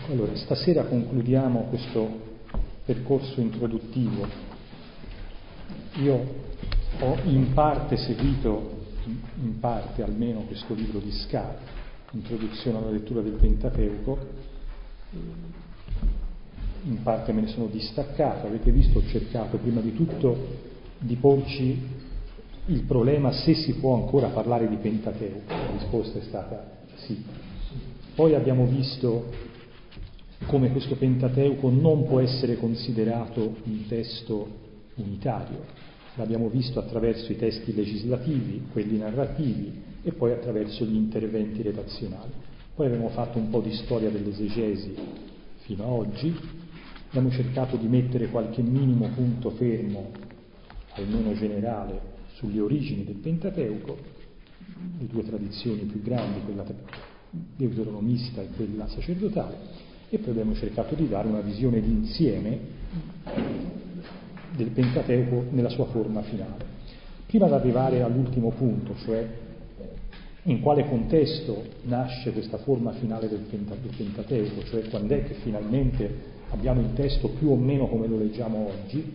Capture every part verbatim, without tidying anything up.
Allora, stasera concludiamo questo percorso introduttivo. Io ho in parte seguito, in parte almeno, questo libro di Scar, Introduzione alla lettura del Pentateuco, in parte me ne sono distaccato. Avete visto, ho cercato prima di tutto di porci il problema se si può ancora parlare di Pentateuco. La risposta è stata sì. Poi abbiamo visto come questo Pentateuco non può essere considerato un testo unitario. L'abbiamo visto attraverso i testi legislativi, quelli narrativi, e poi attraverso gli interventi redazionali. Poi abbiamo fatto un po' di storia dell'esegesi fino ad oggi, abbiamo cercato di mettere qualche minimo punto fermo, almeno generale, sulle origini del Pentateuco, le due tradizioni più grandi, quella deuteronomista e quella sacerdotale, e poi abbiamo cercato di dare una visione d'insieme del Pentateuco nella sua forma finale. Prima di arrivare all'ultimo punto, cioè in quale contesto nasce questa forma finale del Pentateuco, cioè quando è che finalmente abbiamo il testo più o meno come lo leggiamo oggi.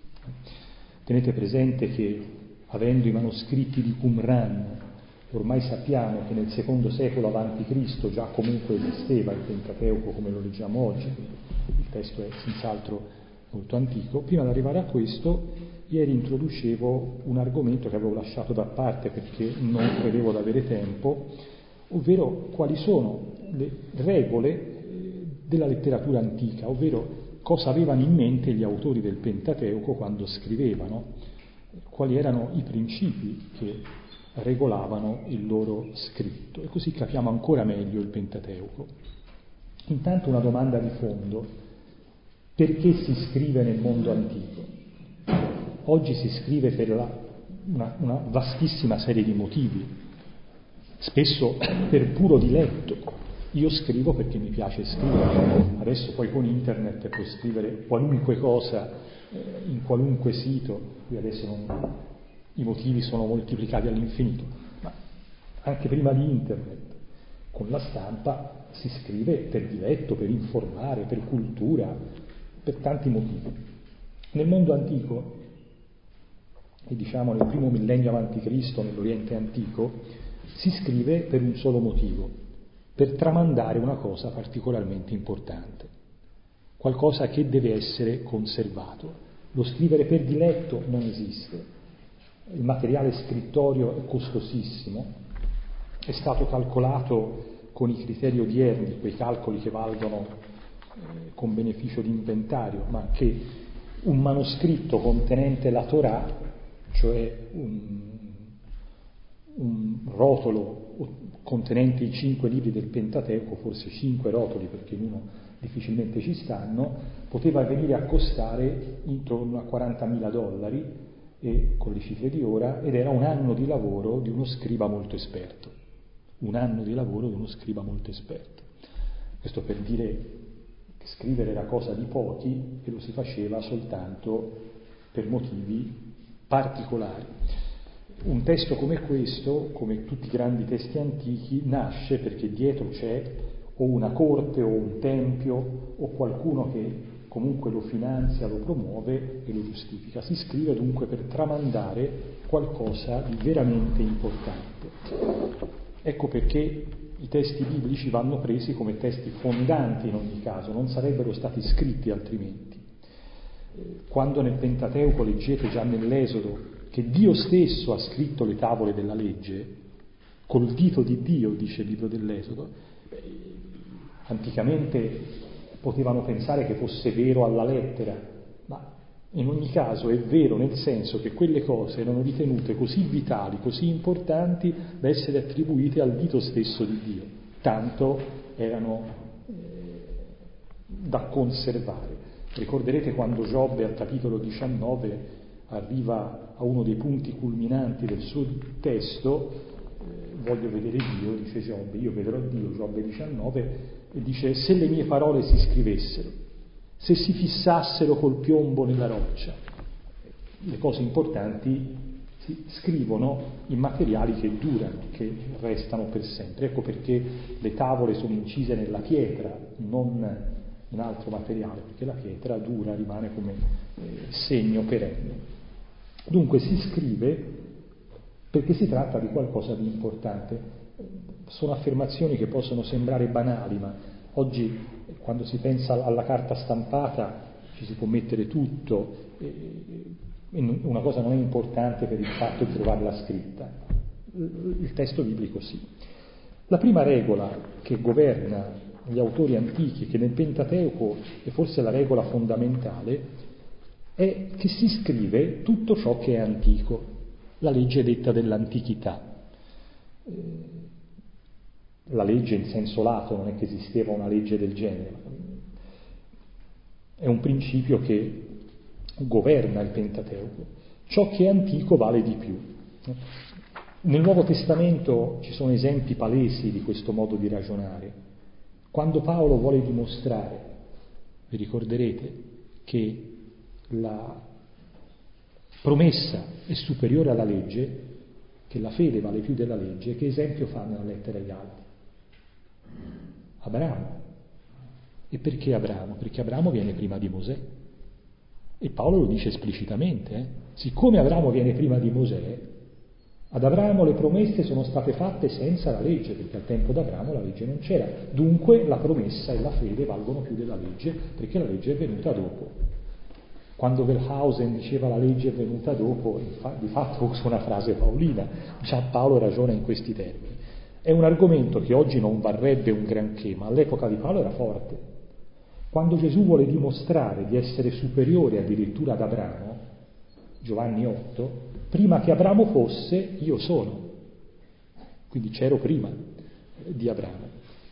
Tenete presente che, avendo i manoscritti di Qumran, ormai sappiamo che nel secondo secolo avanti Cristo già comunque esisteva il Pentateuco come lo leggiamo oggi, quindi il testo è senz'altro molto antico. Prima di arrivare a questo, ieri introducevo un argomento che avevo lasciato da parte perché non credevo di avere tempo, ovvero quali sono le regole della letteratura antica, ovvero cosa avevano in mente gli autori del Pentateuco quando scrivevano, quali erano i principi che regolavano il loro scritto, e così capiamo ancora meglio il Pentateuco. Intanto una domanda di fondo: perché si scrive nel mondo antico? Oggi si scrive per la, una, una vastissima serie di motivi, spesso per puro diletto. Io scrivo perché mi piace scrivere, adesso poi con internet puoi scrivere qualunque cosa eh, in qualunque sito, qui adesso non, i motivi sono moltiplicati all'infinito, ma anche prima di internet, con la stampa si scrive per diletto, per informare, per cultura, per tanti motivi. Nel mondo antico, e diciamo nel primo millennio avanti Cristo, nell'Oriente antico, si scrive per un solo motivo: per tramandare una cosa particolarmente importante, qualcosa che deve essere conservato. Lo scrivere per diletto non esiste. Il materiale scrittorio è costosissimo, è stato calcolato con i criteri odierni, quei calcoli che valgono eh, con beneficio di inventario, ma che un manoscritto contenente la Torah, cioè un, un rotolo contenente i cinque libri del Pentateuco, forse cinque rotoli perché in uno difficilmente ci stanno, poteva venire a costare intorno a quarantamila dollari, e con le cifre di ora, ed era un anno di lavoro di uno scriba molto esperto. Un anno di lavoro di uno scriba molto esperto. Questo per dire che scrivere era cosa di pochi e lo si faceva soltanto per motivi particolari. Un testo come questo, come tutti i grandi testi antichi, nasce perché dietro c'è o una corte o un tempio o qualcuno che comunque lo finanzia, lo promuove e lo giustifica. Si scrive dunque per tramandare qualcosa di veramente importante. Ecco perché i testi biblici vanno presi come testi fondanti in ogni caso, non sarebbero stati scritti altrimenti. Quando nel Pentateuco leggete già nell'Esodo che Dio stesso ha scritto le tavole della legge, col dito di Dio, dice il libro dell'Esodo, anticamente potevano pensare che fosse vero alla lettera, ma in ogni caso è vero nel senso che quelle cose erano ritenute così vitali, così importanti da essere attribuite al dito stesso di Dio, tanto erano eh, da conservare. Ricorderete quando Giobbe al capitolo diciannove arriva a uno dei punti culminanti del suo testo, eh, voglio vedere Dio, dice Giobbe, io vedrò Dio, Giobbe diciannove, e dice: se le mie parole si scrivessero, se si fissassero col piombo nella roccia, le cose importanti si scrivono in materiali che durano, che restano per sempre. Ecco perché le tavole sono incise nella pietra, non in altro materiale, perché la pietra dura, rimane come eh, segno perenne. Dunque si scrive perché si tratta di qualcosa di importante. Sono affermazioni che possono sembrare banali, ma oggi quando si pensa alla carta stampata ci si può mettere tutto, e una cosa non è importante per il fatto di trovarla scritta. Il testo biblico sì. La prima regola che governa gli autori antichi, che nel Pentateuco è forse la regola fondamentale, è che si scrive tutto ciò che è antico, la legge detta dell'antichità. La legge in senso lato, non è che esisteva una legge del genere, è un principio che governa il Pentateuco. Ciò che è antico vale di più. Nel Nuovo Testamento ci sono esempi palesi di questo modo di ragionare. Quando Paolo vuole dimostrare, vi ricorderete, che la promessa è superiore alla legge, che la fede vale più della legge, che esempio fa nella lettera ai Galati? Abramo. E perché Abramo? Perché Abramo viene prima di Mosè. E Paolo lo dice esplicitamente. Eh? Siccome Abramo viene prima di Mosè, ad Abramo le promesse sono state fatte senza la legge, perché al tempo d'Abramo la legge non c'era. Dunque la promessa e la fede valgono più della legge, perché la legge è venuta dopo. Quando Wellhausen diceva la legge è venuta dopo, di fatto usa una frase paolina, già Paolo ragiona in questi termini. È un argomento che oggi non varrebbe un granché, ma all'epoca di Paolo era forte. Quando Gesù vuole dimostrare di essere superiore addirittura ad Abramo, Giovanni otto, prima che Abramo fosse, io sono. Quindi c'ero prima di Abramo.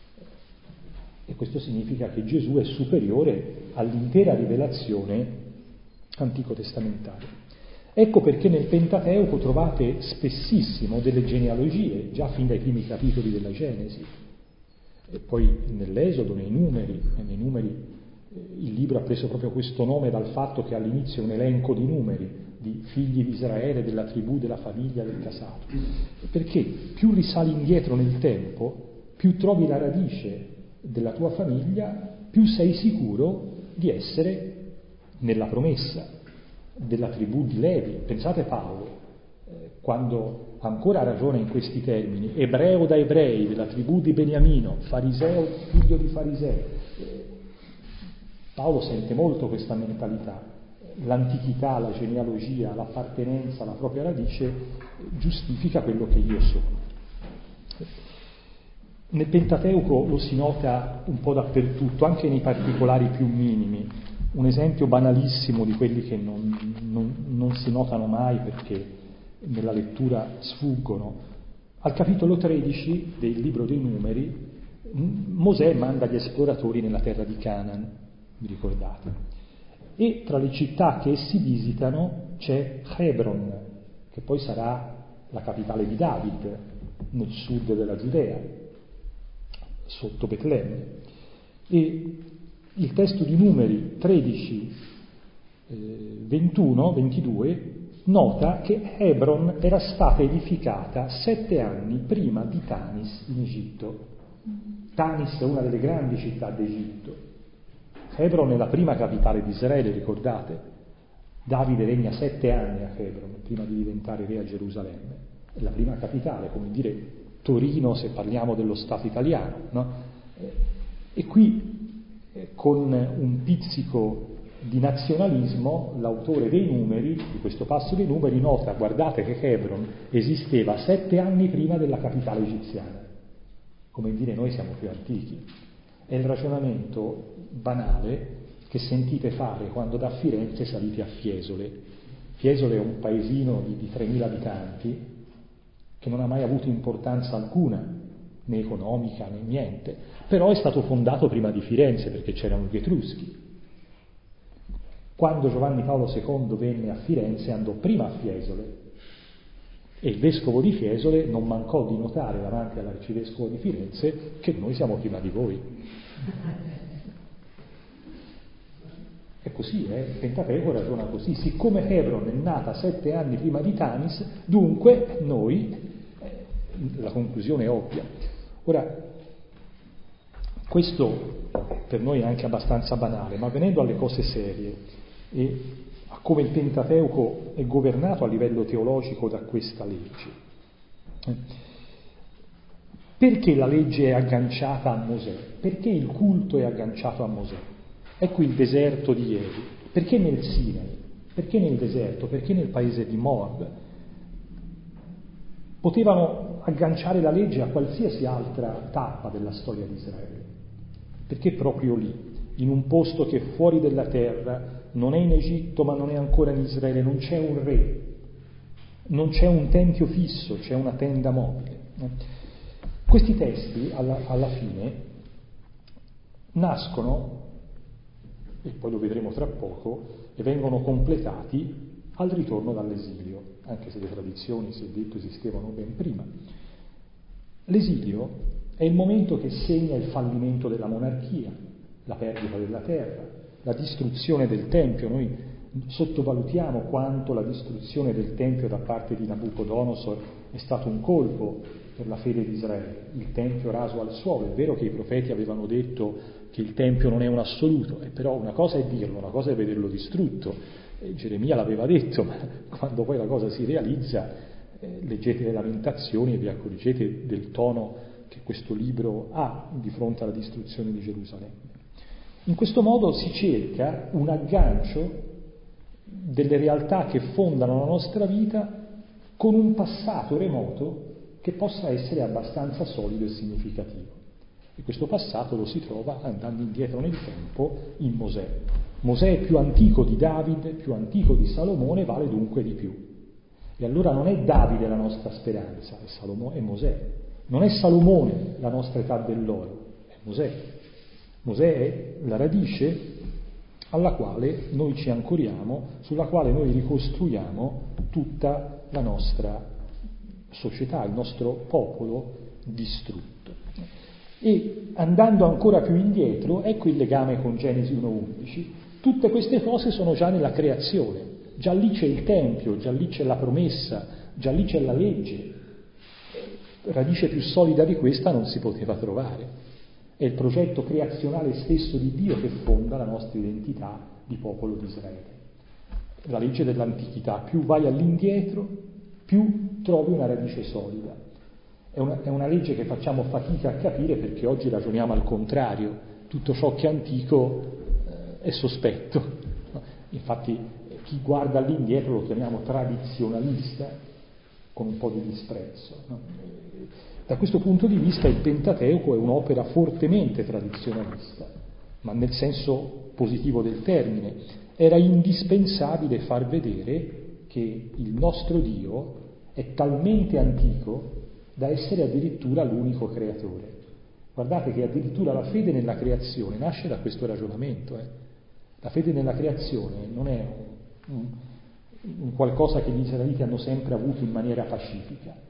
E questo significa che Gesù è superiore all'intera rivelazione antico-testamentaria. Ecco perché nel Pentateuco trovate spessissimo delle genealogie, già fin dai primi capitoli della Genesi, e poi nell'Esodo, nei numeri, e nei numeri eh, il libro ha preso proprio questo nome dal fatto che all'inizio è un elenco di numeri, di figli di Israele, della tribù, della famiglia, del casato. Perché più risali indietro nel tempo, più trovi la radice della tua famiglia, più sei sicuro di essere nella promessa della tribù di Levi. Pensate Paolo, eh, quando ancora ragiona in questi termini, ebreo da ebrei, della tribù di Beniamino, fariseo, figlio di farisei. Eh, Paolo sente molto questa mentalità. L'antichità, la genealogia, l'appartenenza, la propria radice giustifica quello che io sono. Nel Pentateuco lo si nota un po' dappertutto, anche nei particolari più minimi. Un esempio banalissimo di quelli che non, non, non si notano mai perché nella lettura sfuggono. Al capitolo tredici del libro dei Numeri, Mosè manda gli esploratori nella terra di Canaan, vi ricordate? E tra le città che essi visitano c'è Hebron, che poi sarà la capitale di David, nel sud della Giudea, sotto Betlemme. E il testo di Numeri tredici, eh, ventuno, ventidue nota che Hebron era stata edificata sette anni prima di Tanis in Egitto. Tanis è una delle grandi città d'Egitto. Hebron è la prima capitale di Israele, ricordate? Davide regna sette anni a Hebron prima di diventare re a Gerusalemme. È la prima capitale, come dire Torino se parliamo dello Stato italiano, no? E qui, eh, con un pizzico di nazionalismo, l'autore dei numeri, di questo passo dei numeri, nota, guardate che Hebron esisteva sette anni prima della capitale egiziana. Come dire, noi siamo più antichi. È il ragionamento banale che sentite fare quando da Firenze salite a Fiesole. Fiesole è un paesino di, di tremila abitanti che non ha mai avuto importanza alcuna, né economica né niente, però è stato fondato prima di Firenze perché c'erano gli Etruschi. Quando Giovanni Paolo secondo venne a Firenze andò prima a Fiesole e il vescovo di Fiesole non mancò di notare davanti all'arcivescovo di Firenze che noi siamo prima di voi. Ecco, così, eh? Il Pentateuco ragiona così. Siccome Hebron è nata sette anni prima di Tanis, dunque noi, eh, la conclusione è ovvia. Ora, questo per noi è anche abbastanza banale, ma venendo alle cose serie e a come il Pentateuco è governato a livello teologico da questa legge. Eh? Perché la legge è agganciata a Mosè? Perché il culto è agganciato a Mosè? Ecco il deserto di ieri. Perché nel Sinai? Perché nel deserto? Perché nel paese di Moab? Potevano agganciare la legge a qualsiasi altra tappa della storia di Israele. Perché proprio lì, in un posto che è fuori della terra, non è in Egitto ma non è ancora in Israele, non c'è un re, non c'è un tempio fisso, c'è una tenda mobile. Questi testi, alla, alla fine, nascono, e poi lo vedremo tra poco, e vengono completati al ritorno dall'esilio, anche se le tradizioni, si è detto, esistevano ben prima. L'esilio è il momento che segna il fallimento della monarchia, la perdita della terra, la distruzione del Tempio. Noi sottovalutiamo quanto la distruzione del Tempio da parte di Nabucodonosor è stato un colpo per la fede di Israele, il Tempio raso al suolo. È vero che i profeti avevano detto che il Tempio non è un assoluto, eh, però una cosa è dirlo, una cosa è vederlo distrutto. Eh, Geremia l'aveva detto, ma quando poi la cosa si realizza, eh, leggete le Lamentazioni e vi accorgete del tono che questo libro ha di fronte alla distruzione di Gerusalemme. In questo modo si cerca un aggancio delle realtà che fondano la nostra vita con un passato remoto che possa essere abbastanza solido e significativo. E questo passato lo si trova andando indietro nel tempo in Mosè. Mosè è più antico di Davide, più antico di Salomone, vale dunque di più. E allora non è Davide la nostra speranza, è, Salomone, è Mosè. Non è Salomone la nostra età dell'oro, è Mosè. Mosè è la radice alla quale noi ci ancoriamo, sulla quale noi ricostruiamo tutta la nostra società, il nostro popolo distrutto. E andando ancora più indietro, ecco il legame con Genesi uno undici, tutte queste cose sono già nella creazione, già lì c'è il Tempio, già lì c'è la promessa, già lì c'è la legge. Radice più solida di questa non si poteva trovare. È il progetto creazionale stesso di Dio che fonda la nostra identità di popolo di Israele. La legge dell'antichità, più vai all'indietro, più trovi una radice solida. È una, è una legge che facciamo fatica a capire perché oggi ragioniamo al contrario, tutto ciò che è antico eh, è sospetto. Infatti chi guarda all'indietro lo chiamiamo tradizionalista, con un po' di disprezzo. No? Da questo punto di vista il Pentateuco è un'opera fortemente tradizionalista, ma nel senso positivo del termine. Era indispensabile far vedere che il nostro Dio è talmente antico da essere addirittura l'unico creatore. Guardate che addirittura la fede nella creazione nasce da questo ragionamento. Eh. La fede nella creazione non è un, un qualcosa che gli israeliti hanno sempre avuto in maniera pacifica.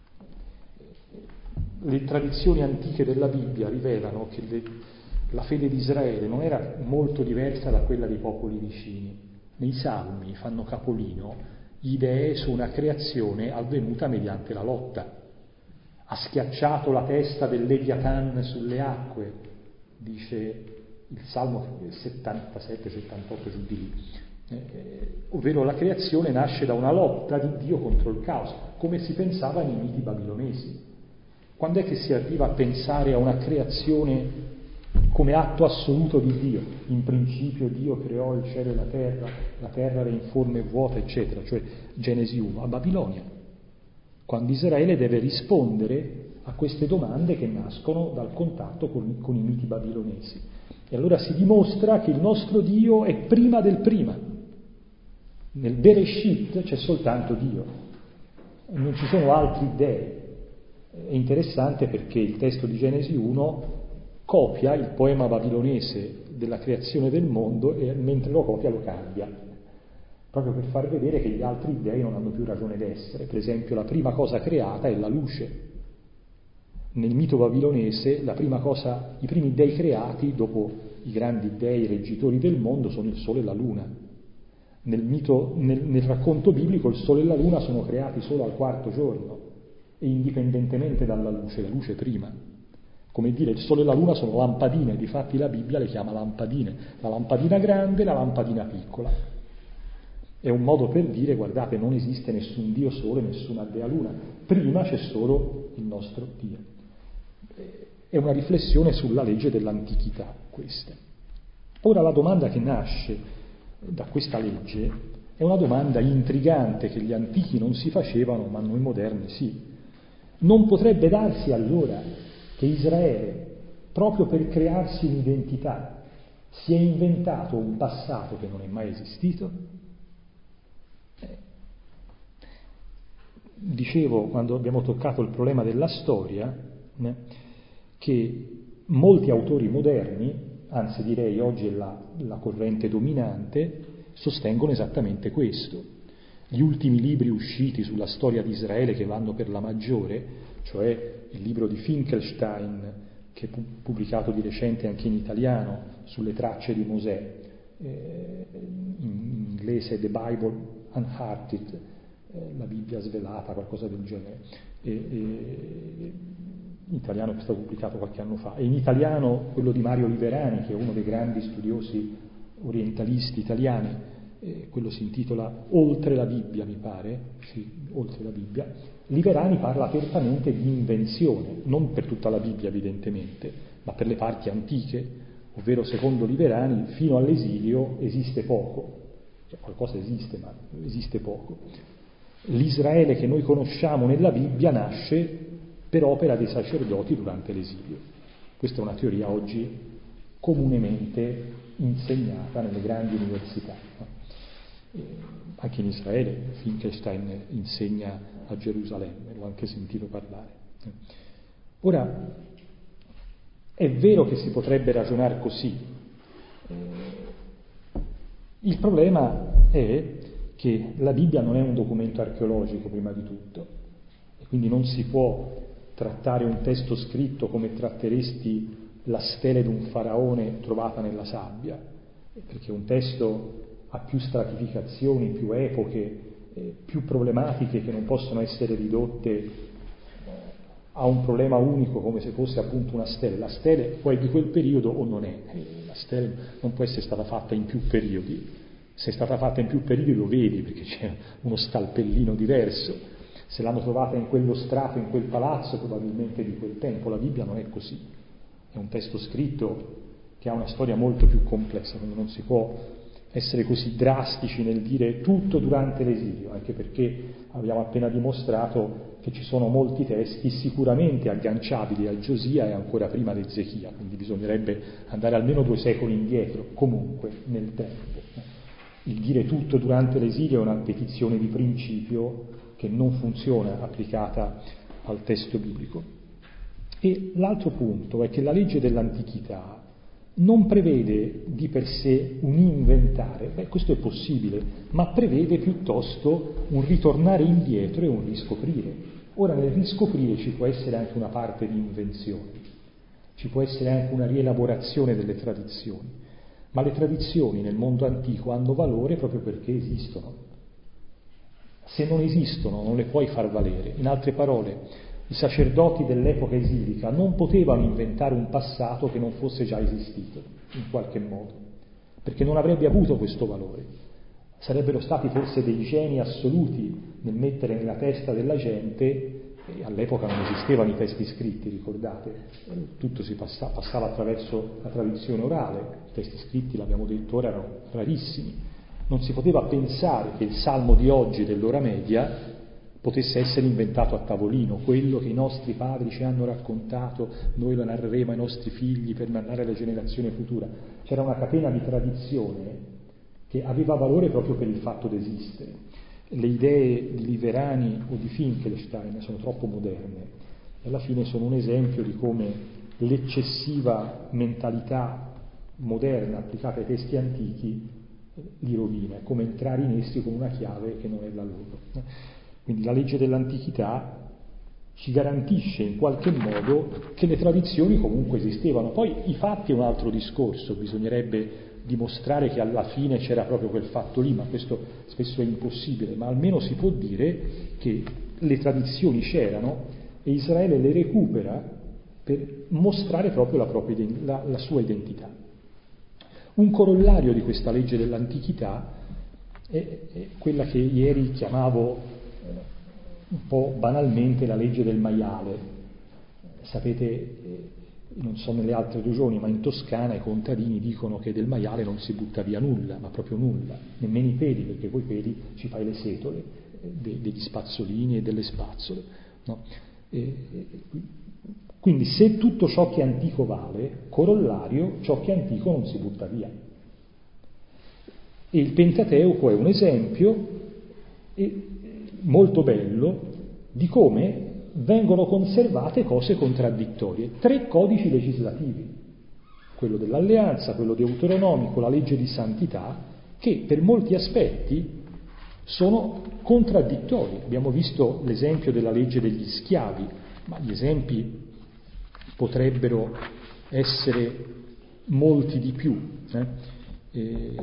Le tradizioni antiche della Bibbia rivelano che le, la fede di Israele non era molto diversa da quella dei popoli vicini. Nei Salmi fanno capolino gli dei su una creazione avvenuta mediante la lotta. Ha schiacciato la testa del Leviatan sulle acque, dice il Salmo settantasette settantotto giù di lì. Eh, ovvero la creazione nasce da una lotta di Dio contro il caos, come si pensava nei miti babilonesi. Quando è che si arriva a pensare a una creazione come atto assoluto di Dio? In principio Dio creò il cielo e la terra, la terra era informe e vuota, eccetera, cioè Genesi uno, a Babilonia, quando Israele deve rispondere a queste domande che nascono dal contatto con, con i miti babilonesi. E allora si dimostra che il nostro Dio è prima del prima. Nel Bereshit c'è soltanto Dio, non ci sono altri dei. È interessante perché il testo di Genesi uno copia il poema babilonese della creazione del mondo e mentre lo copia lo cambia, proprio per far vedere che gli altri dei non hanno più ragione d'essere. Per esempio la prima cosa creata è la luce. Nel mito babilonese la prima cosa, i primi dei creati dopo i grandi dei reggitori del mondo sono il Sole e la Luna. Nel, mito, nel, nel racconto biblico il Sole e la Luna sono creati solo al quarto giorno e indipendentemente dalla luce, la luce prima. Come dire, il Sole e la Luna sono lampadine, difatti la Bibbia le chiama lampadine, la lampadina grande e la lampadina piccola. È un modo per dire, guardate, non esiste nessun Dio Sole, nessuna Dea Luna, prima c'è solo il nostro Dio. È una riflessione sulla legge dell'antichità, questa. Ora la domanda che nasce da questa legge è una domanda intrigante che gli antichi non si facevano, ma noi moderni sì. Non potrebbe darsi allora che Israele, proprio per crearsi un'identità, si è inventato un passato che non è mai esistito? Eh. Dicevo, quando abbiamo toccato il problema della storia, eh, che molti autori moderni, anzi direi oggi è la, la corrente dominante, sostengono esattamente questo. Gli ultimi libri usciti sulla storia di Israele che vanno per la maggiore, cioè il libro di Finkelstein, che è pubblicato di recente anche in italiano, sulle tracce di Mosè, eh, in inglese The Bible Unhearted, eh, la Bibbia svelata, qualcosa del genere, e, e, in italiano è stato pubblicato qualche anno fa, e in italiano quello di Mario Liverani, che è uno dei grandi studiosi orientalisti italiani, eh, quello si intitola Oltre la Bibbia, mi pare, sì, Oltre la Bibbia. Liverani parla apertamente di invenzione, non per tutta la Bibbia evidentemente, ma per le parti antiche, ovvero secondo Liverani fino all'esilio esiste poco, cioè, qualcosa esiste, ma esiste poco. L'Israele che noi conosciamo nella Bibbia nasce per opera dei sacerdoti durante l'esilio. Questa è una teoria oggi comunemente insegnata nelle grandi università. Eh, anche in Israele Finkelstein insegna a Gerusalemme, l'ho anche sentito parlare. Ora, è vero che si potrebbe ragionare così. Eh, il problema è che la Bibbia non è un documento archeologico prima di tutto, e quindi non si può trattare un testo scritto come tratteresti la stele di un faraone trovata nella sabbia, perché un testo ha più stratificazioni, più epoche, eh, più problematiche che non possono essere ridotte a un problema unico come se fosse appunto una stele. La stele poi di quel periodo o non è, la stele non può essere stata fatta in più periodi, se è stata fatta in più periodi lo vedi perché c'è uno scalpellino diverso. Se l'hanno trovata in quello strato, in quel palazzo, probabilmente di quel tempo. La Bibbia non è così. È un testo scritto che ha una storia molto più complessa, quindi non si può essere così drastici nel dire tutto durante l'esilio, anche perché abbiamo appena dimostrato che ci sono molti testi sicuramente agganciabili a Giosia e ancora prima di Ezechia, quindi bisognerebbe andare almeno due secoli indietro, comunque, nel tempo. Il dire tutto durante l'esilio è una petizione di principio che non funziona applicata al testo biblico. E l'altro punto è che la legge dell'antichità non prevede di per sé un inventare, beh questo è possibile, ma prevede piuttosto un ritornare indietro e un riscoprire. Ora nel riscoprire ci può essere anche una parte di invenzione, ci può essere anche una rielaborazione delle tradizioni, ma le tradizioni nel mondo antico hanno valore proprio perché esistono. Se non esistono non le puoi far valere. In altre parole, i sacerdoti dell'epoca esilica non potevano inventare un passato che non fosse già esistito, in qualche modo, perché non avrebbe avuto questo valore. Sarebbero stati forse dei geni assoluti nel mettere nella testa della gente, e all'epoca non esistevano i testi scritti, ricordate, tutto si passa, passava attraverso la tradizione orale, i testi scritti, l'abbiamo detto ora, erano rarissimi. Non si poteva pensare che il salmo di oggi dell'ora media potesse essere inventato a tavolino, quello che i nostri padri ci hanno raccontato, noi lo narreremo ai nostri figli per narrare alla generazione futura. C'era una catena di tradizione che aveva valore proprio per il fatto di esistere. Le idee di Liverani o di Finkelstein sono troppo moderne, e alla fine sono un esempio di come l'eccessiva mentalità moderna applicata ai testi antichi li rovina, è come entrare in essi con una chiave che non è la loro. Quindi la legge dell'antichità ci garantisce in qualche modo che le tradizioni comunque esistevano. Poi i fatti è un altro discorso, bisognerebbe dimostrare che alla fine c'era proprio quel fatto lì, ma questo spesso è impossibile, ma almeno si può dire che le tradizioni c'erano e Israele le recupera per mostrare proprio la, propria, la, la sua identità. Un corollario di questa legge dell'antichità è, è quella che ieri chiamavo eh, un po' banalmente la legge del maiale. Sapete, eh, non so nelle altre regioni, ma in Toscana i contadini dicono che del maiale non si butta via nulla, ma proprio nulla, nemmeno i peli, perché coi peli ci fai le setole, eh, de, degli spazzolini e delle spazzole. No? E, e, quindi se tutto ciò che è antico vale, corollario, ciò che è antico non si butta via. E il Pentateuco è un esempio e, molto bello di come vengono conservate cose contraddittorie. Tre codici legislativi, quello dell'alleanza, quello deuteronomico, la legge di santità, che per molti aspetti sono contraddittori. Abbiamo visto l'esempio della legge degli schiavi, ma gli esempi potrebbero essere molti di più. Eh? E...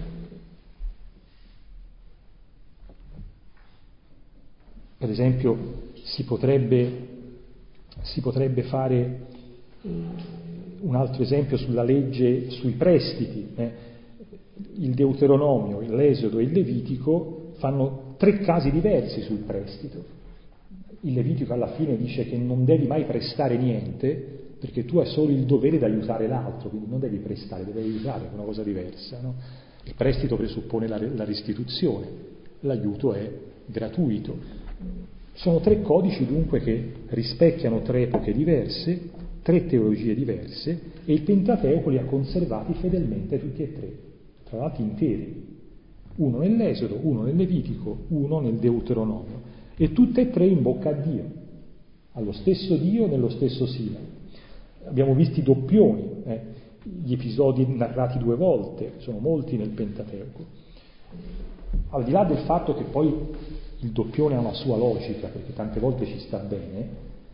Per esempio si potrebbe, si potrebbe fare eh, un altro esempio sulla legge sui prestiti. Eh? Il Deuteronomio, l'Esodo e il Levitico fanno tre casi diversi sul prestito. Il Levitico alla fine dice che non devi mai prestare niente perché tu hai solo il dovere di aiutare l'altro, quindi non devi prestare, devi aiutare, è una cosa diversa. No? Il prestito presuppone la, la restituzione, l'aiuto è gratuito. Sono tre codici dunque che rispecchiano tre epoche diverse, tre teologie diverse, e il Pentateuco li ha conservati fedelmente tutti e tre, tra l'altro interi, uno nell'Esodo, uno nel Levitico, uno nel Deuteronomio, e tutte e tre in bocca a Dio, allo stesso Dio nello stesso Sinai. Abbiamo visto i doppioni, eh, gli episodi narrati due volte, sono molti nel Pentateuco. Al di là del fatto che poi il doppione ha una sua logica, perché tante volte ci sta bene,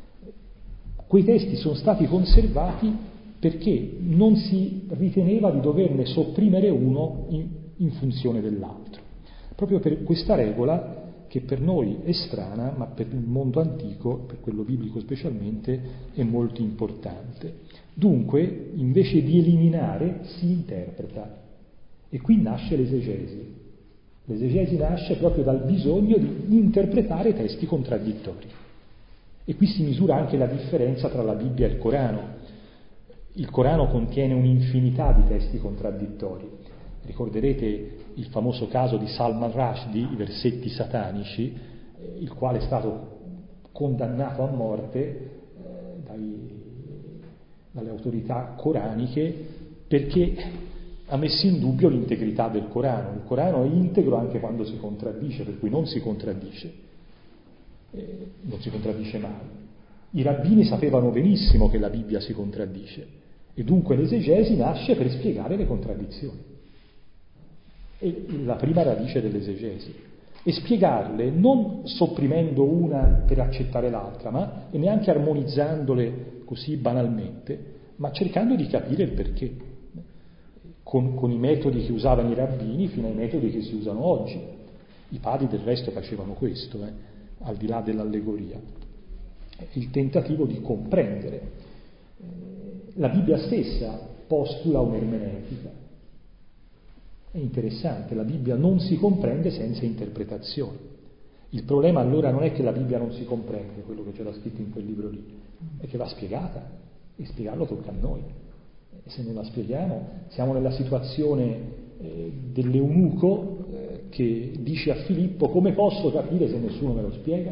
quei testi sono stati conservati perché non si riteneva di doverne sopprimere uno in, in funzione dell'altro. Proprio per questa regola, che per noi è strana, ma per il mondo antico, per quello biblico specialmente, è molto importante. Dunque, invece di eliminare, si interpreta. E qui nasce l'esegesi. L'esegesi nasce proprio dal bisogno di interpretare testi contraddittori. E qui si misura anche la differenza tra la Bibbia e il Corano. Il Corano contiene un'infinità di testi contraddittori. Ricorderete il famoso caso di Salman Rushdie, i versetti satanici, eh, il quale è stato condannato a morte eh, dai, dalle autorità coraniche perché ha messo in dubbio l'integrità del Corano. Il Corano è integro anche quando si contraddice, per cui non si contraddice, eh, non si contraddice mai. I rabbini sapevano benissimo che la Bibbia si contraddice e dunque l'esegesi nasce per spiegare le contraddizioni. È la prima radice dell'esegesi. E spiegarle non sopprimendo una per accettare l'altra, ma e neanche armonizzandole così banalmente, ma cercando di capire il perché. Con, con i metodi che usavano i rabbini fino ai metodi che si usano oggi. I padri del resto facevano questo, eh, al di là dell'allegoria. Il tentativo di comprendere. La Bibbia stessa postula un'ermeneutica. È interessante, la Bibbia non si comprende senza interpretazione. Il problema allora non è che la Bibbia non si comprende, quello che c'era scritto in quel libro lì, è che va spiegata, e spiegarlo tocca a noi. E se non la spieghiamo, siamo nella situazione eh, dell'eunuco eh, che dice a Filippo: come posso capire se nessuno me lo spiega?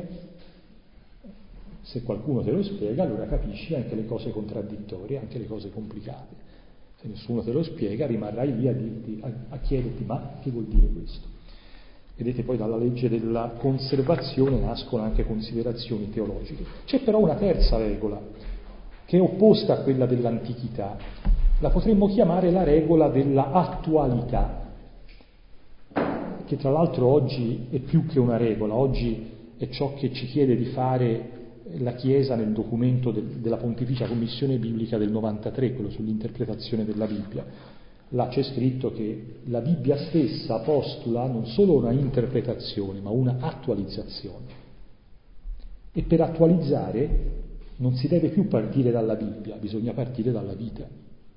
Se qualcuno te lo spiega, allora capisci anche le cose contraddittorie, anche le cose complicate. Se nessuno te lo spiega, rimarrai lì a, dirti, a, a chiederti: ma che vuol dire questo? Vedete, poi dalla legge della conservazione nascono anche considerazioni teologiche. C'è però una terza regola, che è opposta a quella dell'antichità. La potremmo chiamare la regola della attualità, che tra l'altro oggi è più che una regola, oggi è ciò che ci chiede di fare la Chiesa nel documento del, della Pontificia Commissione Biblica del novantatré, quello sull'interpretazione della Bibbia. Là c'è scritto che la Bibbia stessa postula non solo una interpretazione, ma una attualizzazione. E per attualizzare non si deve più partire dalla Bibbia, bisogna partire dalla vita,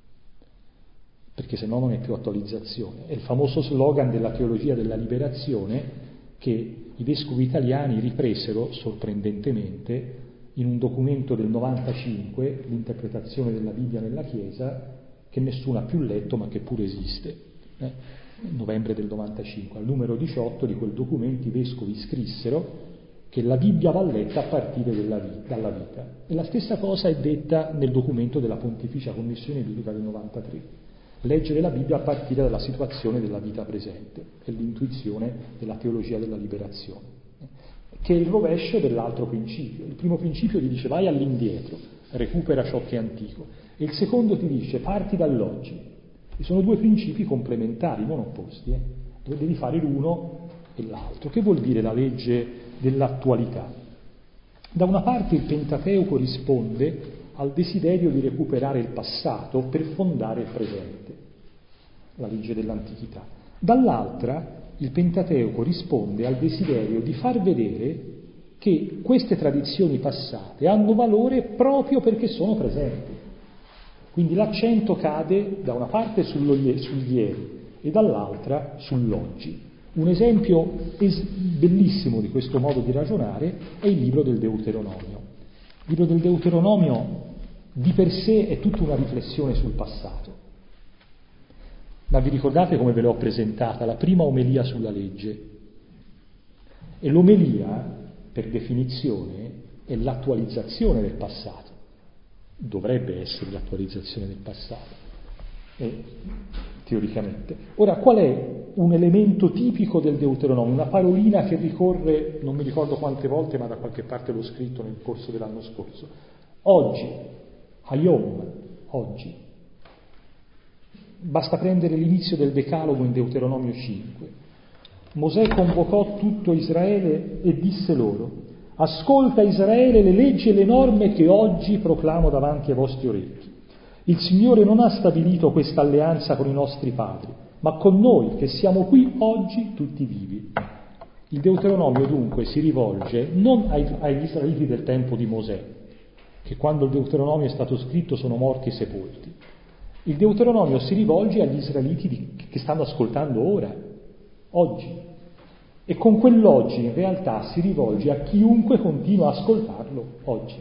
perché se no non è più attualizzazione. È il famoso slogan della teologia della liberazione che i vescovi italiani ripresero sorprendentemente in un documento del novantacinque, l'interpretazione della Bibbia nella Chiesa, che nessuno ha più letto ma che pure esiste, eh? Novembre del novantacinque. Al numero diciotto di quel documento i vescovi scrissero che la Bibbia va letta a partire dalla vita, dalla vita. E la stessa cosa è detta nel documento della Pontificia Commissione Biblica del novantatré. Leggere la Bibbia a partire dalla situazione della vita presente, è l'intuizione della teologia della liberazione, che è il rovescio dell'altro principio. Il primo principio ti dice vai all'indietro, recupera ciò che è antico, e il secondo ti dice parti dall'oggi. E sono due principi complementari, non opposti, eh? dove devi fare l'uno e l'altro. Che vuol dire la legge dell'attualità? Da una parte il Pentateuco risponde al desiderio di recuperare il passato per fondare il presente, la legge dell'antichità. Dall'altra, il Pentateuco risponde al desiderio di far vedere che queste tradizioni passate hanno valore proprio perché sono presenti. Quindi l'accento cade da una parte sullo, sugli ieri e dall'altra sull'oggi. Un esempio es- bellissimo di questo modo di ragionare è il libro del Deuteronomio. Il libro del Deuteronomio di per sé è tutta una riflessione sul passato. Ma vi ricordate come ve l'ho presentata? La prima omelia sulla legge. E l'omelia, per definizione, è l'attualizzazione del passato. Dovrebbe essere l'attualizzazione del passato, eh, teoricamente. Ora, qual è un elemento tipico del Deuteronomio? Una parolina che ricorre, non mi ricordo quante volte, ma da qualche parte l'ho scritto nel corso dell'anno scorso. Oggi, Hayom, oggi. Basta prendere l'inizio del Decalogo in Deuteronomio cinque. Mosè convocò tutto Israele e disse loro: ascolta Israele le leggi e le norme che oggi proclamo davanti ai vostri orecchi. Il Signore non ha stabilito questa alleanza con i nostri padri, ma con noi che siamo qui oggi tutti vivi. Il Deuteronomio dunque si rivolge non ai, agli israeliti del tempo di Mosè, che quando il Deuteronomio è stato scritto sono morti e sepolti. Il Deuteronomio si rivolge agli israeliti di, che stanno ascoltando ora, oggi. E con quell'oggi in realtà si rivolge a chiunque continua a ascoltarlo oggi.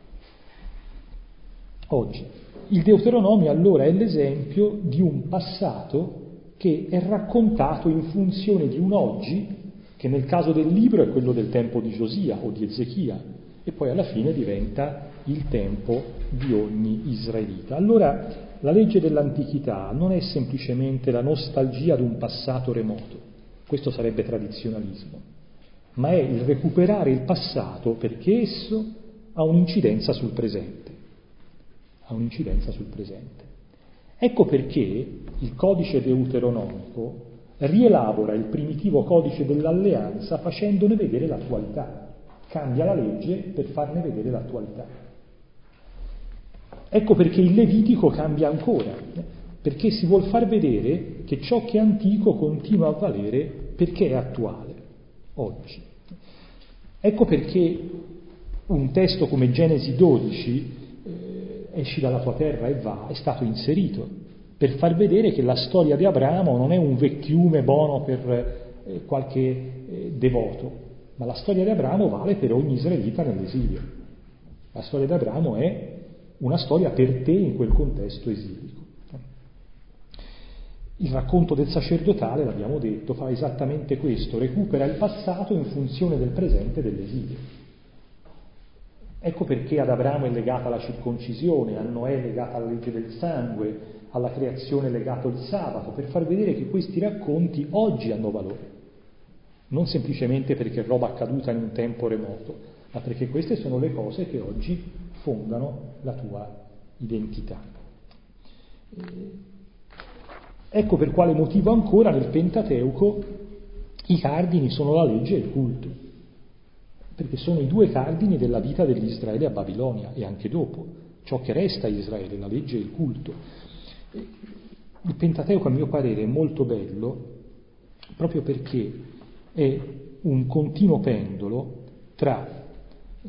Oggi. Il Deuteronomio allora è l'esempio di un passato che è raccontato in funzione di un oggi, che nel caso del libro è quello del tempo di Giosia o di Ezechia, e poi alla fine diventa il tempo di ogni israelita. Allora la legge dell'antichità non è semplicemente la nostalgia di un passato remoto, questo sarebbe tradizionalismo, ma è il recuperare il passato perché esso ha un'incidenza sul presente. Ha un'incidenza sul presente. Ecco perché il codice deuteronomico rielabora il primitivo codice dell'alleanza facendone vedere l'attualità. Cambia la legge per farne vedere l'attualità. Ecco perché il Levitico cambia ancora, perché si vuol far vedere che ciò che è antico continua a valere perché è attuale, oggi. Ecco perché un testo come Genesi dodici, eh, esci dalla tua terra e va, è stato inserito, per far vedere che la storia di Abramo non è un vecchiume buono per eh, qualche eh, devoto, ma la storia di Abramo vale per ogni israelita nell'esilio. La storia di Abramo è una storia per te in quel contesto esilico. Il racconto del sacerdotale, l'abbiamo detto, fa esattamente questo, recupera il passato in funzione del presente e dell'esilio. Ecco perché ad Abramo è legata la circoncisione, a Noè è legata la legge del sangue, alla creazione è legato il sabato, per far vedere che questi racconti oggi hanno valore. Non semplicemente perché è roba accaduta in un tempo remoto, ma perché queste sono le cose che oggi fondano la tua identità. Ecco per quale motivo ancora nel Pentateuco i cardini sono la legge e il culto. perché sono i due cardini della vita degli Israele a Babilonia e anche dopo, ciò che resta a Israele, la legge e il culto. Il Pentateuco, a mio parere, è molto bello proprio perché è un continuo pendolo tra eh,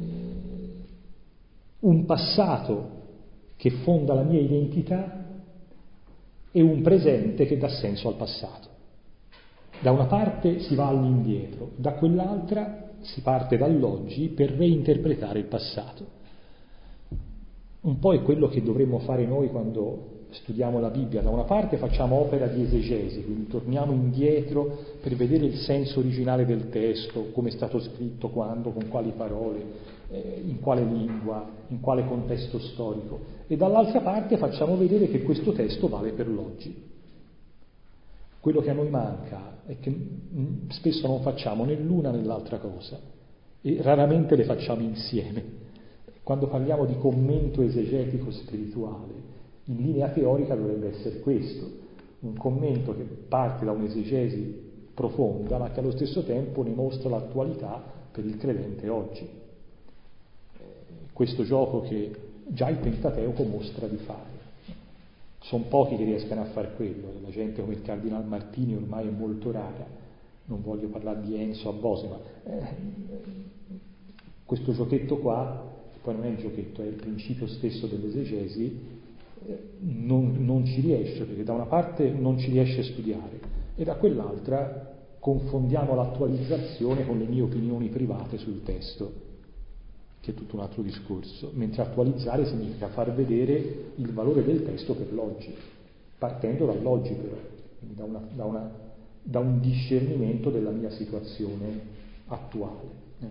un passato che fonda la mia identità e un presente che dà senso al passato. Da una parte si va all'indietro, da quell'altra si parte dall'oggi per reinterpretare il passato. Un po' è quello che dovremmo fare noi quando studiamo la Bibbia. Da una parte facciamo opera di esegesi, quindi torniamo indietro per vedere il senso originale del testo, come è stato scritto, quando, con quali parole, eh, in quale lingua, in quale contesto storico, e dall'altra parte facciamo vedere che questo testo vale per l'oggi. Quello che a noi manca è che mh, spesso non facciamo né l'una né l'altra cosa e raramente le facciamo insieme. Quando parliamo di commento esegetico spirituale, in linea teorica dovrebbe essere questo, un commento che parte da un'esegesi profonda, ma che allo stesso tempo ne mostra l'attualità per il credente oggi. Questo gioco che già il Pentateuco mostra di fare. Sono pochi che riescano a fare quello, la gente come il Cardinal Martini ormai è molto rara, non voglio parlare di Enzo Abbose, ma eh, questo giochetto qua, poi non è il giochetto, è il principio stesso dell'esegesi, eh, non, non ci riesce, perché da una parte non ci riesce a studiare e da quell'altra confondiamo l'attualizzazione con le mie opinioni private sul testo, che è tutto un altro discorso, mentre attualizzare significa far vedere il valore del testo per l'oggi, partendo dall'oggi però, quindi da, una, da, una, da un discernimento della mia situazione attuale.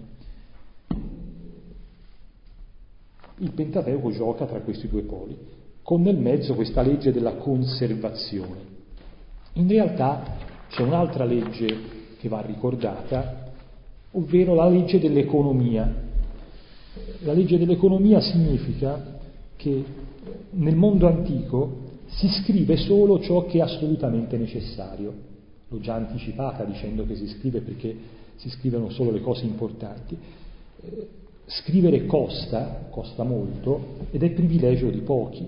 Il Pentateuco gioca tra questi due poli, con nel mezzo questa legge della conservazione. In realtà c'è un'altra legge che va ricordata, ovvero la legge dell'economia. La legge dell'economia significa che nel mondo antico si scrive solo ciò che è assolutamente necessario. L'ho già anticipata dicendo che si scrive perché si scrivono solo le cose importanti. Eh, scrivere costa, costa molto, ed è privilegio di pochi.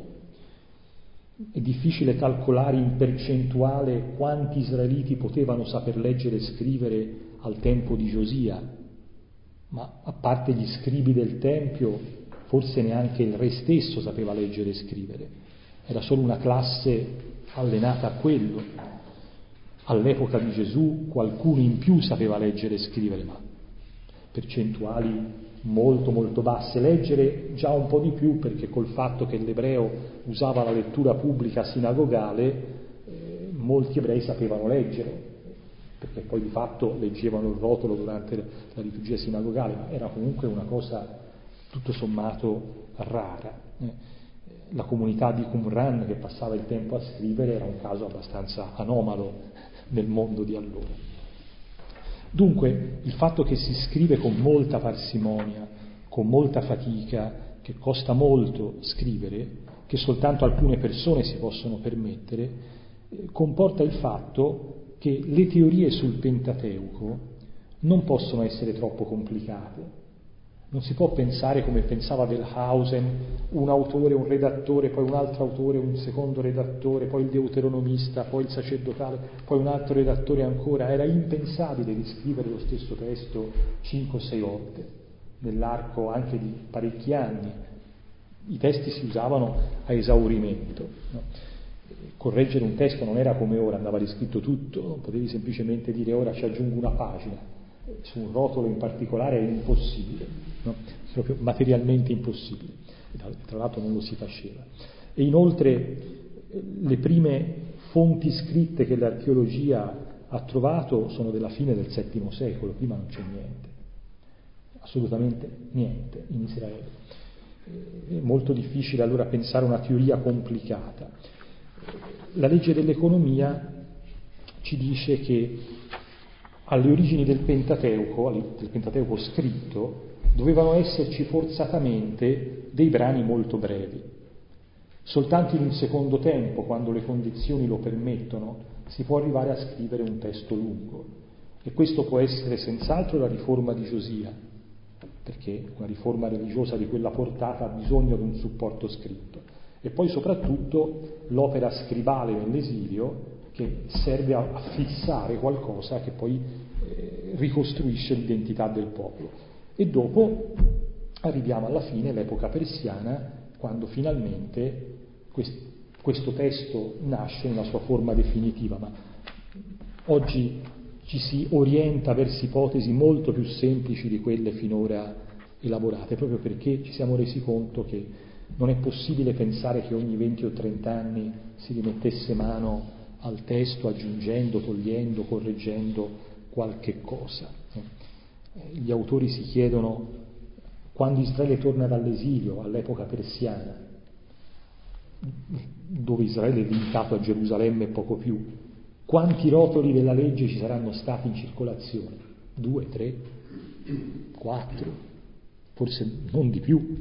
È difficile calcolare in percentuale quanti israeliti potevano saper leggere e scrivere al tempo di Giosia, ma a parte gli scribi del Tempio, forse neanche il re stesso sapeva leggere e scrivere. Era solo una classe allenata a quello. All'epoca di Gesù qualcuno in più sapeva leggere e scrivere, ma percentuali molto molto basse. Leggere già un po' di più, perché col fatto che l'ebreo usava la lettura pubblica sinagogale, eh, molti ebrei sapevano leggere, perché poi di fatto leggevano il rotolo durante la liturgia sinagogale, ma era comunque una cosa tutto sommato rara. La comunità di Qumran, che passava il tempo a scrivere, era un caso abbastanza anomalo nel mondo di allora. Dunque, il fatto che si scrive con molta parsimonia, con molta fatica, che costa molto scrivere, che soltanto alcune persone si possono permettere, eh, comporta il fatto che le teorie sul Pentateuco non possono essere troppo complicate. Non si può pensare, come pensava Wellhausen, un autore, un redattore, poi un altro autore, un secondo redattore, poi il deuteronomista, poi il sacerdotale, poi un altro redattore ancora. Era impensabile di scrivere lo stesso testo cinque o sei volte, nell'arco anche di parecchi anni. I testi si usavano a esaurimento, no? Correggere un testo non era come ora, andava riscritto tutto, non potevi semplicemente dire ora ci aggiungo una pagina. Su un rotolo in particolare è impossibile, no? Proprio materialmente impossibile, tra l'altro non lo si faceva. E inoltre le prime fonti scritte che l'archeologia ha trovato sono della fine del settimo secolo, prima non c'è niente, assolutamente niente in Israele. È molto difficile allora pensare a una teoria complicata. La legge dell'economia ci dice che alle origini del Pentateuco, del Pentateuco scritto, dovevano esserci forzatamente dei brani molto brevi. Soltanto in un secondo tempo, quando le condizioni lo permettono, si può arrivare a scrivere un testo lungo. E questo può essere senz'altro la riforma di Giosia, perché una riforma religiosa di quella portata ha bisogno di un supporto scritto. E poi soprattutto l'opera scribale nell'esilio, che serve a, a fissare qualcosa che poi eh, ricostruisce l'identità del popolo. E dopo arriviamo alla fine, l'epoca persiana, quando finalmente quest, questo testo nasce nella sua forma definitiva, ma oggi ci si orienta verso ipotesi molto più semplici di quelle finora elaborate, proprio perché ci siamo resi conto che non è possibile pensare che ogni venti o trenta anni si rimettesse mano al testo aggiungendo, togliendo, correggendo qualche cosa. Gli autori si chiedono, quando Israele torna dall'esilio, all'epoca persiana, dove Israele è limitato a Gerusalemme e poco più, quanti rotoli della legge ci saranno stati in circolazione? Due, tre, quattro, forse non di più.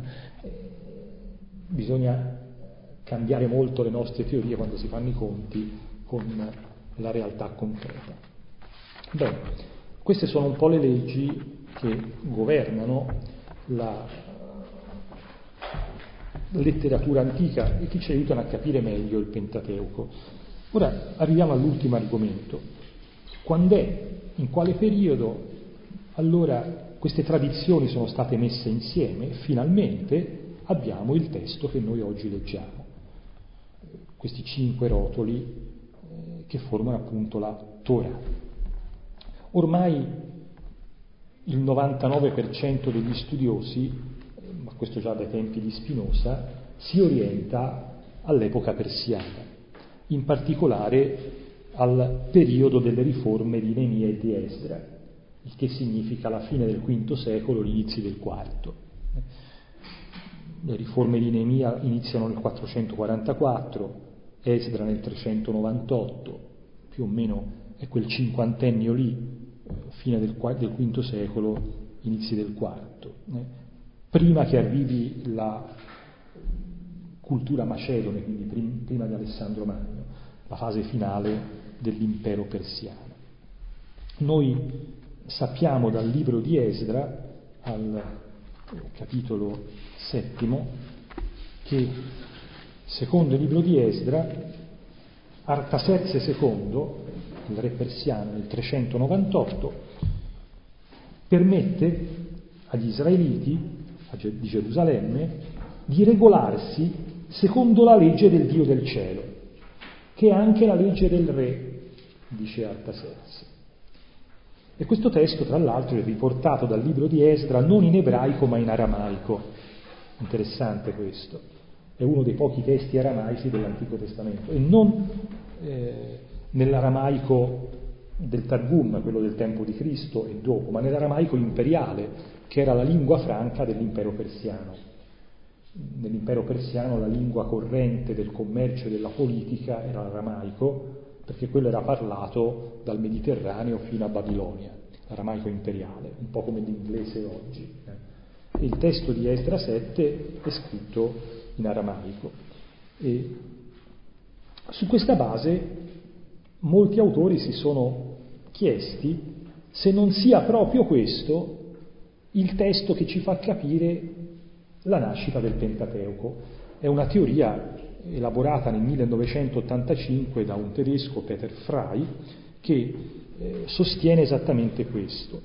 Bisogna cambiare molto le nostre teorie quando si fanno i conti con la realtà concreta. Bene, queste sono un po' le leggi che governano la letteratura antica e che ci aiutano a capire meglio il Pentateuco. Ora arriviamo all'ultimo argomento. Quando è, in quale periodo, allora queste tradizioni sono state messe insieme e finalmente abbiamo il testo che noi oggi leggiamo. Questi cinque rotoli eh, che formano appunto la Torah. Ormai il novantanove per cento degli studiosi, eh, ma questo già dai tempi di Spinoza, si orienta all'epoca persiana, in particolare al periodo delle riforme di Nemia e di Esdra, il che significa la fine del quinto secolo, l'inizio del quarto. Le riforme di Nemia iniziano nel quattrocentoquarantaquattro, Esdra nel trecentonovantotto, più o meno è quel cinquantennio lì, fine del, del quinto secolo, inizi del quarto. Prima che arrivi la cultura macedone, quindi prima di Alessandro Magno, la fase finale dell'impero persiano. Noi sappiamo dal libro di Esdra, al capitolo settimo, che secondo il libro di Esdra Artaserse secondo, il re persiano nel trecentonovantotto, permette agli israeliti di Gerusalemme di regolarsi secondo la legge del Dio del cielo, che è anche la legge del re, dice Artaserse. E questo testo, tra l'altro, è riportato dal libro di Esdra non in ebraico ma in aramaico. Interessante questo. È uno dei pochi testi aramaici dell'Antico Testamento, e non eh, nell'aramaico del Targum, quello del tempo di Cristo e dopo, ma nell'aramaico imperiale, che era la lingua franca dell'impero persiano. Nell'impero persiano la lingua corrente del commercio e della politica era l'aramaico, perché quello era parlato dal Mediterraneo fino a Babilonia, l'aramaico imperiale, un po' come l'inglese oggi. E il testo di Esdra sette è scritto in aramaico. E su questa base molti autori si sono chiesti se non sia proprio questo il testo che ci fa capire la nascita del Pentateuco. È una teoria elaborata nel millenovecentottantacinque da un tedesco, Peter Frey, che eh, sostiene esattamente questo.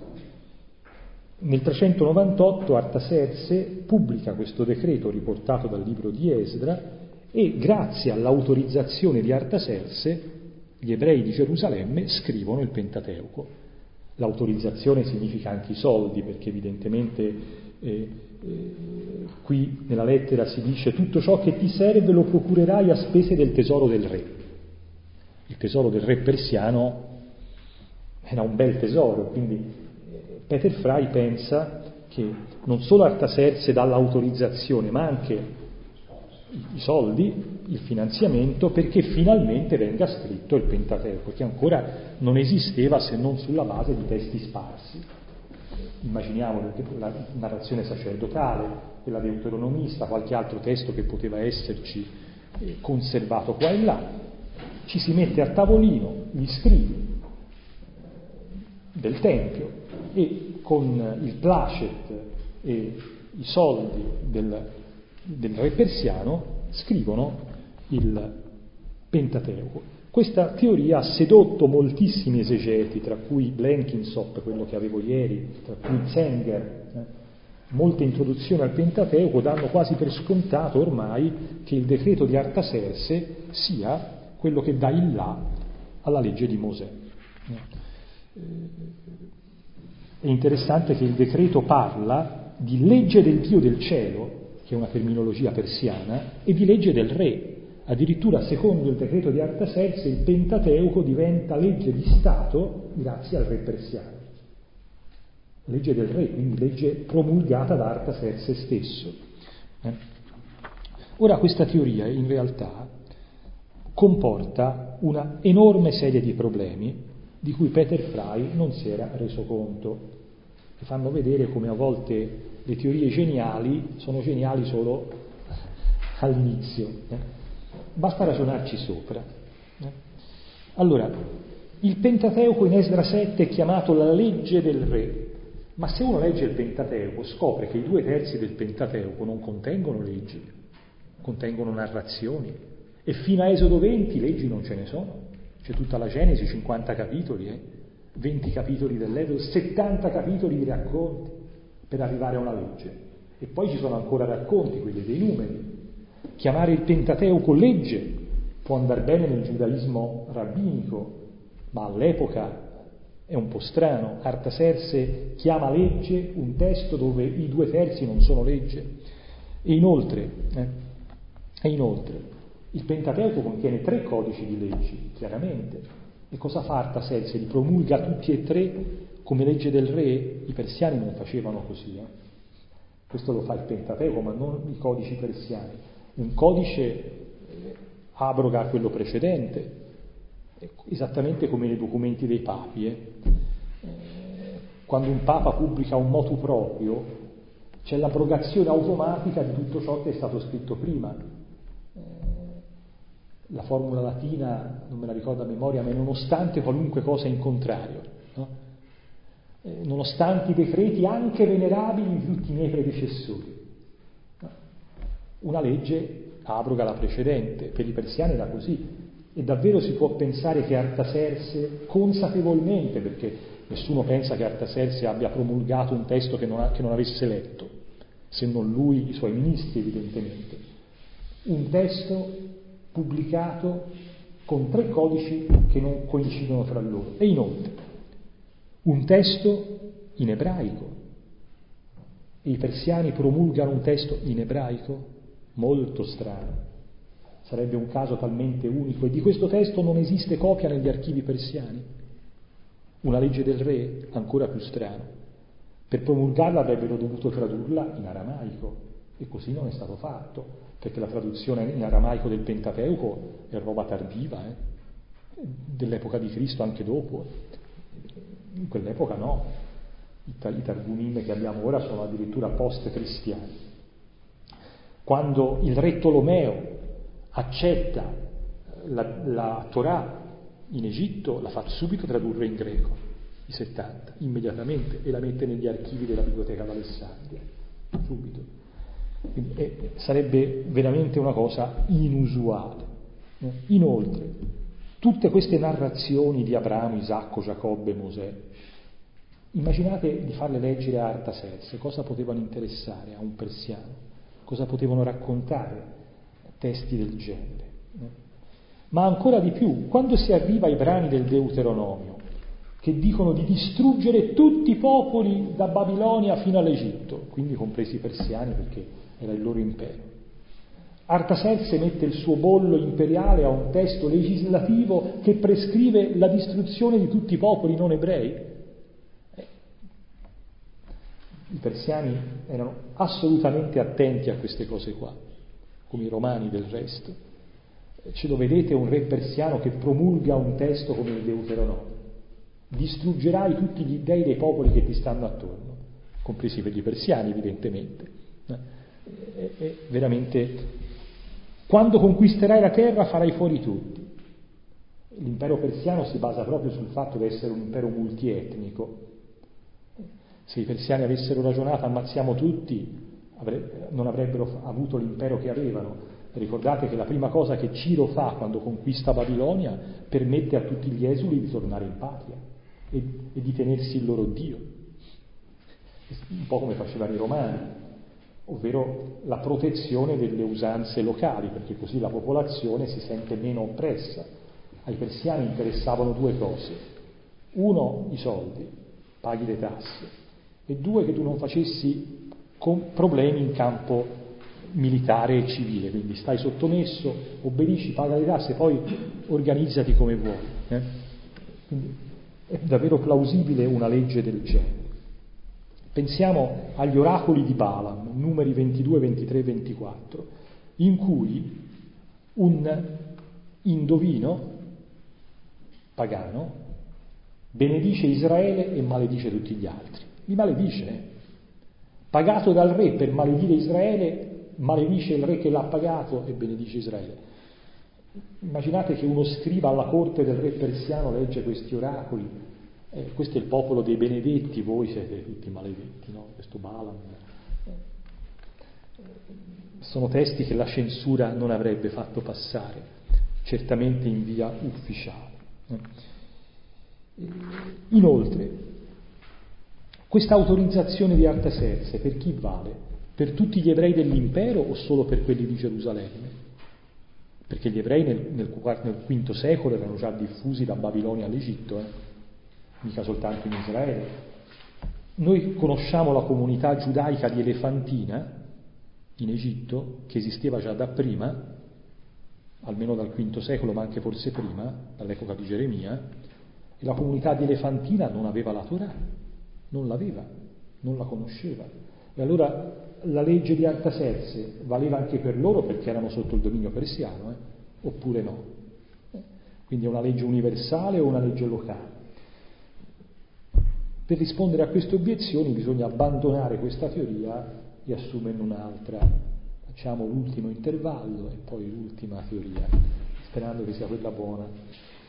Nel trecentonovantotto Artaserse pubblica questo decreto riportato dal libro di Esdra e grazie all'autorizzazione di Artaserse gli ebrei di Gerusalemme scrivono il Pentateuco. L'autorizzazione significa anche i soldi, perché evidentemente eh, eh, qui nella lettera si dice: tutto ciò che ti serve lo procurerai a spese del tesoro del re. Il tesoro del re persiano era un bel tesoro, quindi Peter Frey pensa che non solo Artaserse dà l'autorizzazione, ma anche i soldi, il finanziamento, perché finalmente venga scritto il Pentateuco, che ancora non esisteva se non sulla base di testi sparsi. Immaginiamo la narrazione sacerdotale, quella deuteronomista, qualche altro testo che poteva esserci conservato qua e là. Ci si mette a tavolino, gli scrivi, del Tempio, e con il placet e i soldi del, del re persiano scrivono il Pentateuco. Questa teoria ha sedotto moltissimi esegeti, tra cui Blenkinsop, quello che avevo ieri, tra cui Zenger. Eh. Molte introduzioni al Pentateuco danno quasi per scontato ormai che il decreto di Artaserse sia quello che dà il là alla legge di Mosè. È interessante che il decreto parla di legge del Dio del cielo, che è una terminologia persiana, e di legge del re. Addirittura, secondo il decreto di Artaserse, il Pentateuco diventa legge di Stato grazie al re persiano. Legge del re, quindi legge promulgata da Artaserse stesso. Eh? Ora, questa teoria in realtà comporta una enorme serie di problemi di cui Peter Frey non si era reso conto, che fanno vedere come a volte le teorie geniali sono geniali solo all'inizio. Eh? Basta ragionarci sopra. Eh? Allora, il Pentateuco in Esdra sette è chiamato la legge del re, ma se uno legge il Pentateuco scopre che i due terzi del Pentateuco non contengono leggi, contengono narrazioni, e fino a Esodo venti leggi non ce ne sono. C'è tutta la Genesi, cinquanta capitoli, eh? venti capitoli dell'Esodo, settanta capitoli di racconti per arrivare a una legge. E poi ci sono ancora racconti, quelli dei numeri. Chiamare il Pentateuco legge può andare bene nel giudaismo rabbinico, ma all'epoca è un po' strano. Artaserse chiama legge un testo dove i due terzi non sono legge. E inoltre, eh, e inoltre il Pentateuco contiene tre codici di leggi, chiaramente. E cosa fa Artaserse? Li promulga tutti e tre come legge del re? I persiani non facevano così. Eh? Questo lo fa il Pentateuco, ma non i codici persiani. Un codice eh, abroga quello precedente, esattamente come nei documenti dei papi. Eh. Quando un papa pubblica un motu proprio, c'è l'abrogazione automatica di tutto ciò che è stato scritto prima. Eh, la formula latina, non me la ricordo a memoria, ma è nonostante qualunque cosa in contrario, no? eh, nonostante i decreti anche venerabili di tutti i miei predecessori. Una legge abroga la precedente, per i persiani era così, e davvero si può pensare che Artaserse, consapevolmente, perché nessuno pensa che Artaserse abbia promulgato un testo che non, ha, che non avesse letto, se non lui, i suoi ministri evidentemente, un testo pubblicato con tre codici che non coincidono tra loro, e inoltre un testo in ebraico, e i persiani promulgano un testo in ebraico. Molto strano, sarebbe un caso talmente unico, e di questo testo non esiste copia negli archivi persiani. Una legge del re, ancora più strano. Per promulgarla avrebbero dovuto tradurla in aramaico, e così non è stato fatto, perché la traduzione in aramaico del Pentateuco è roba tardiva, eh? dell'epoca di Cristo, anche dopo. In quell'epoca no, i Targumim che abbiamo ora sono addirittura post-cristiani. Quando il re Tolomeo accetta la, la Torah in Egitto, la fa subito tradurre in greco, i settanta, immediatamente, e la mette negli archivi della Biblioteca d'Alessandria, subito. Quindi, eh, sarebbe veramente una cosa inusuale. Inoltre, tutte queste narrazioni di Abramo, Isacco, Giacobbe, Mosè, immaginate di farle leggere a Artaserse, cosa potevano interessare a un persiano? Cosa potevano raccontare testi del genere? Ma ancora di più, quando si arriva ai brani del Deuteronomio, che dicono di distruggere tutti i popoli da Babilonia fino all'Egitto, quindi compresi i persiani perché era il loro impero, Artaserse mette il suo bollo imperiale a un testo legislativo che prescrive la distruzione di tutti i popoli non ebrei. I persiani erano assolutamente attenti a queste cose qua, come i romani del resto. Ce lo vedete un re persiano che promulga un testo come il Deuteronomio: distruggerai tutti gli dei dei popoli che ti stanno attorno, compresi per gli persiani evidentemente. È, è veramente, quando conquisterai la terra farai fuori tutti. L'impero persiano si basa proprio sul fatto di essere un impero multietnico. Se i persiani avessero ragionato ammazziamo tutti, avre- non avrebbero avuto l'impero che avevano. Ricordate che la prima cosa che Ciro fa quando conquista Babilonia, permette a tutti gli esuli di tornare in patria e, e di tenersi il loro Dio, un po' come facevano i romani, ovvero la protezione delle usanze locali, perché così la popolazione si sente meno oppressa. Ai persiani interessavano due cose: uno, i soldi, paghi le tasse, e due, che tu non facessi con problemi in campo militare e civile, quindi stai sottomesso, obbedisci, paga le tasse, poi organizzati come vuoi. Eh? Quindi è davvero plausibile una legge del genere. Pensiamo agli oracoli di Balaam, numeri ventidue, ventitré, ventiquattro, in cui un indovino pagano benedice Israele e maledice tutti gli altri. Li maledice, eh? Pagato dal re per maledire Israele, maledice il re che l'ha pagato e benedice Israele. Immaginate che uno scriba alla corte del re persiano legge questi oracoli. Eh, questo è il popolo dei benedetti, voi siete tutti maledetti, no? Questo Balaam. Eh, sono testi che la censura non avrebbe fatto passare, certamente in via ufficiale. Eh. Inoltre, questa autorizzazione di Artaserse per chi vale? Per tutti gli ebrei dell'impero o solo per quelli di Gerusalemme? Perché gli ebrei nel, nel, nel quinto secolo erano già diffusi da Babilonia all'Egitto, eh? mica soltanto in Israele. Noi conosciamo la comunità giudaica di Elefantina in Egitto, che esisteva già da prima, almeno dal quinto secolo, ma anche forse prima, dall'epoca di Geremia, e la comunità di Elefantina non aveva la Torah, non l'aveva, non la conosceva. E allora la legge di Artaserse valeva anche per loro perché erano sotto il dominio persiano, eh? oppure no? Quindi è una legge universale o una legge locale? Per rispondere a queste obiezioni bisogna abbandonare questa teoria e assumerne un'altra. Facciamo l'ultimo intervallo e poi l'ultima teoria, sperando che sia quella buona.